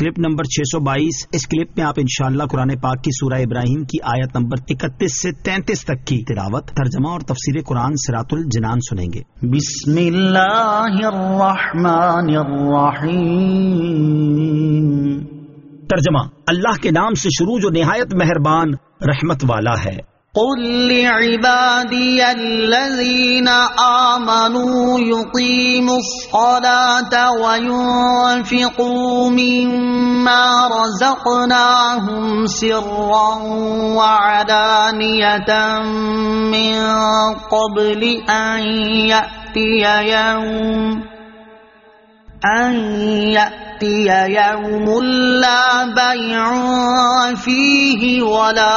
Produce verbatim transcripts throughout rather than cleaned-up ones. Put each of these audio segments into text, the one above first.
Clip number چھ سو بائیس. اس clip میں آپ انشاءاللہ قرآن پاک کی سورہ ابراہیم کی آیت نمبر اکتیس سے تینتیس تک کی تلاوت، ترجمہ اور تفسیر قرآن صراط الجنان سنیں گے. بسم اللہ الرحمن الرحیم. ترجمہ: اللہ کے نام سے شروع جو نہایت مہربان رحمت والا ہے. قل لعبادی الذین آمنوا یقیموا الصلاة وینفقوا مما رزقناہم سرا وعلانیة من قبل ان یأتی یوم ان یأتی یوم لا بیع فیہ ولا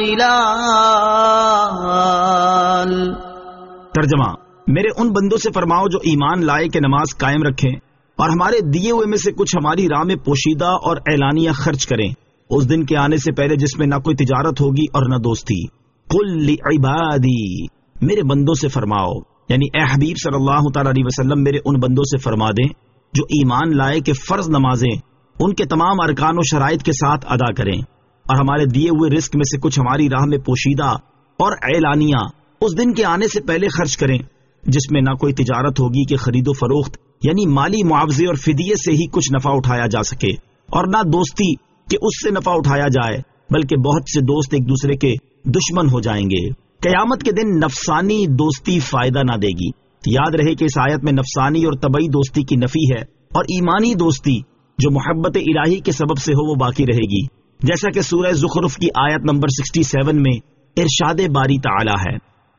خلال. ترجمہ: میرے ان بندوں سے فرماؤ جو ایمان لائے کہ نماز قائم رکھیں اور ہمارے دیے ہوئے میں سے کچھ ہماری راہ میں پوشیدہ اور اعلانیہ خرچ کریں اس دن کے آنے سے پہلے جس میں نہ کوئی تجارت ہوگی اور نہ دوستی. قل لعبادی، میرے بندوں سے فرماؤ، یعنی اے حبیب صلی اللہ تعالی علیہ وسلم میرے ان بندوں سے فرما دیں جو ایمان لائے کہ فرض نمازیں ان کے تمام ارکان و شرائط کے ساتھ ادا کریں اور ہمارے دیے ہوئے رزق میں سے کچھ ہماری راہ میں پوشیدہ اور اعلانیہ اس دن کے آنے سے پہلے خرچ کریں جس میں نہ کوئی تجارت ہوگی کہ خرید و فروخت یعنی مالی معاوضے اور فدیے سے ہی کچھ نفع اٹھایا جا سکے، اور نہ دوستی کہ اس سے نفع اٹھایا جائے، بلکہ بہت سے دوست ایک دوسرے کے دشمن ہو جائیں گے. قیامت کے دن نفسانی دوستی فائدہ نہ دے گی. یاد رہے کہ اس آیت میں نفسانی اور طبعی دوستی کی نفی ہے اور ایمانی دوستی جو محبت الہی کے سبب سے ہو وہ باقی رہے گی، جیسا کہ سورہ زخرف کی آیت نمبر سڑسٹھ میں ارشاد باری تعالی ہے: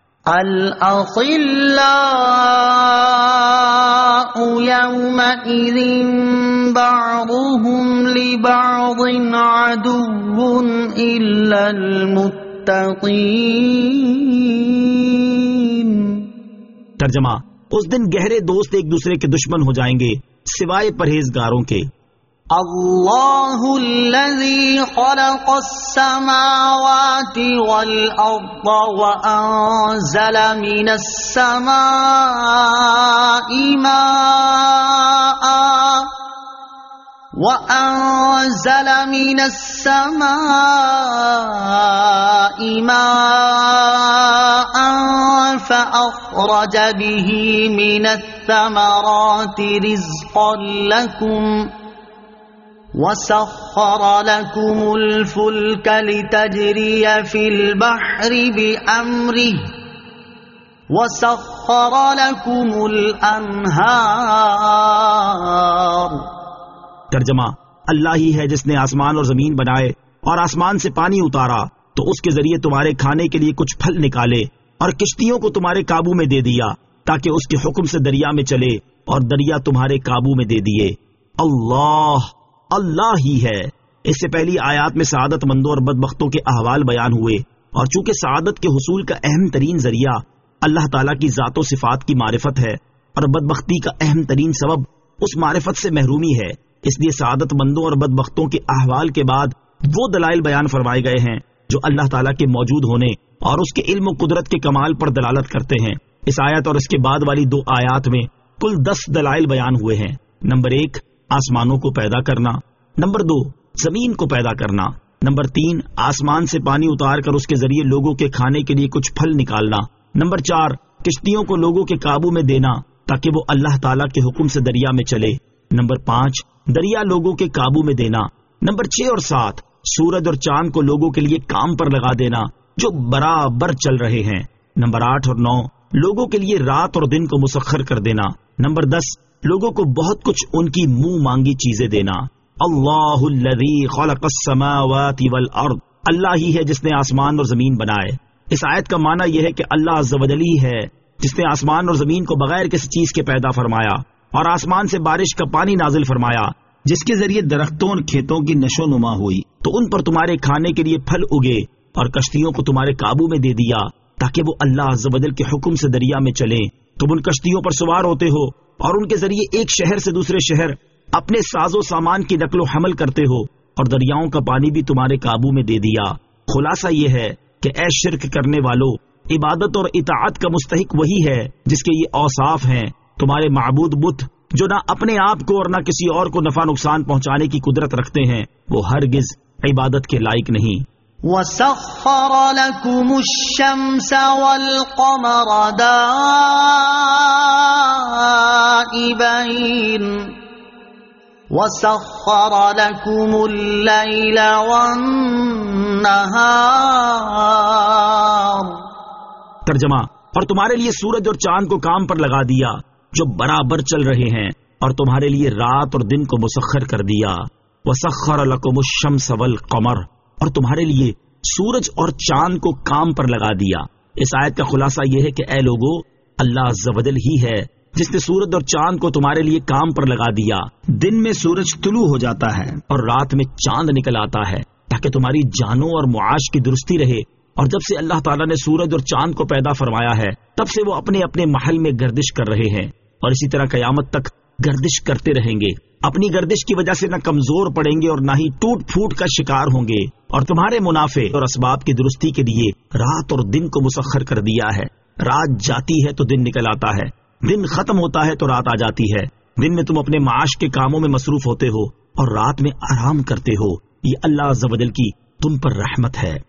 الأخلاء يومئذ بعضهم لبعض عدو إلا المتقين. ترجمہ: اس دن گہرے دوست ایک دوسرے کے دشمن ہو جائیں گے سوائے پرہیزگاروں کے. اللہ الذی خلق السماوات والارض وانزل من السماء ماء وأنزل من السماء ماء فأخرج به من الثمرات رزقا لكم وسخر لكم الفلك لتجري في البحر بأمره وسخر لكم الأنهار. ترجمہ: اللہ ہی ہے جس نے آسمان اور زمین بنائے اور آسمان سے پانی اتارا تو اس کے ذریعے تمہارے کھانے کے لیے کچھ پھل نکالے اور کشتیوں کو تمہارے قابو میں دے دیا تاکہ اس کے حکم سے دریا میں چلے اور دریا تمہارے قابو میں دے دیے. اللہ اللہ ہی ہے. اس سے پہلی آیات میں سعادت مندوں اور بدبختوں کے احوال بیان ہوئے، اور چونکہ سعادت کے حصول کا اہم ترین ذریعہ اللہ تعالیٰ کی ذات و صفات کی معرفت ہے اور بدبختی کا اہم ترین سبب اس معرفت سے محرومی ہے، اس لیے سعادت مندوں اور بدبختوں کے احوال کے بعد وہ دلائل بیان فرمائے گئے ہیں جو اللہ تعالیٰ کے موجود ہونے اور اس کے علم و قدرت کے کمال پر دلالت کرتے ہیں. اس آیت اور اس کے بعد والی دو آیات میں کل دس دلائل بیان ہوئے ہیں. نمبر ایک، آسمانوں کو پیدا کرنا. نمبر دو، زمین کو پیدا کرنا. نمبر تین، آسمان سے پانی اتار کر اس کے ذریعے لوگوں کے کھانے کے لیے کچھ پھل نکالنا. نمبر چار، کشتیوں کو لوگوں کے قابو میں دینا تاکہ وہ اللہ تعالیٰ کے حکم سے دریا میں چلے. نمبر پانچ، دریا لوگوں کے قابو میں دینا. نمبر چھ اور سات، سورج اور چاند کو لوگوں کے لیے کام پر لگا دینا جو برابر چل رہے ہیں. نمبر آٹھ اور نو، لوگوں کے لیے رات اور دن کو مسخر کر دینا. نمبر دس، لوگوں کو بہت کچھ ان کی منہ مانگی چیزیں دینا. اللہ الذی خلق السماوات والارض، اللہ ہی ہے جس نے آسمان اور زمین بنائے. اس آیت کا معنی یہ ہے کہ اللہ عز و جل ہی ہے جس نے آسمان اور زمین کو بغیر کسی چیز کے پیدا فرمایا اور آسمان سے بارش کا پانی نازل فرمایا جس کے ذریعے درختوں اور کھیتوں کی نشو نما ہوئی تو ان پر تمہارے کھانے کے لیے پھل اگے، اور کشتیوں کو تمہارے قابو میں دے دیا تاکہ وہ اللہ عز و جل کے حکم سے دریا میں چلیں. تم ان کشتیوں پر سوار ہوتے ہو اور ان کے ذریعے ایک شہر سے دوسرے شہر اپنے ساز و سامان کی نقل و حمل کرتے ہو، اور دریاؤں کا پانی بھی تمہارے قابو میں دے دیا. خلاصہ یہ ہے کہ اے شرک کرنے والو، عبادت اور اطاعت کا مستحق وہی ہے جس کے یہ اوصاف ہیں. تمہارے معبود بت جو نہ اپنے آپ کو اور نہ کسی اور کو نفع نقصان پہنچانے کی قدرت رکھتے ہیں، وہ ہرگز عبادت کے لائق نہیں۔ وَسَخَّرَ لَكُمُ الشَّمْسَ وَالْقَمَرَ دَائِبَيْنِ وَسَخَّرَ لَكُمُ اللَّيْلَ وَالنَّهَارَ۔ ترجمہ، اور تمہارے لیے سورج اور چاند کو کام پر لگا دیا جو برابر چل رہے ہیں، اور تمہارے لیے رات اور دن کو مسخر کر دیا۔ وَسَخَّرَ لَكُمُ الشَّمْسَ وَالْقَمَرَ، اور تمہارے لیے سورج اور چاند کو کام پر لگا دیا۔ اس آیت کا خلاصہ یہ ہے کہ اے لوگو، اللہ عز و جل ہی ہے جس نے سورج اور چاند کو تمہارے لیے کام پر لگا دیا۔ دن میں سورج طلوع ہو جاتا ہے اور رات میں چاند نکل آتا ہے تاکہ تمہاری جانوں اور معاش کی درستی رہے۔ اور جب سے اللہ تعالیٰ نے سورج اور چاند کو پیدا فرمایا ہے، تب سے وہ اپنے اپنے محل میں گردش کر رہے ہیں، اور اسی طرح قیامت تک گردش کرتے رہیں گے۔ اپنی گردش کی وجہ سے نہ کمزور پڑیں گے اور نہ ہی ٹوٹ پھوٹ کا شکار ہوں گے۔ اور تمہارے منافع اور اسباب کی درستی کے لیے رات اور دن کو مسخر کر دیا ہے۔ رات جاتی ہے تو دن نکل آتا ہے، دن ختم ہوتا ہے تو رات آ جاتی ہے۔ دن میں تم اپنے معاش کے کاموں میں مصروف ہوتے ہو اور رات میں آرام کرتے ہو۔ یہ اللہ عز و جل کی تم پر رحمت ہے۔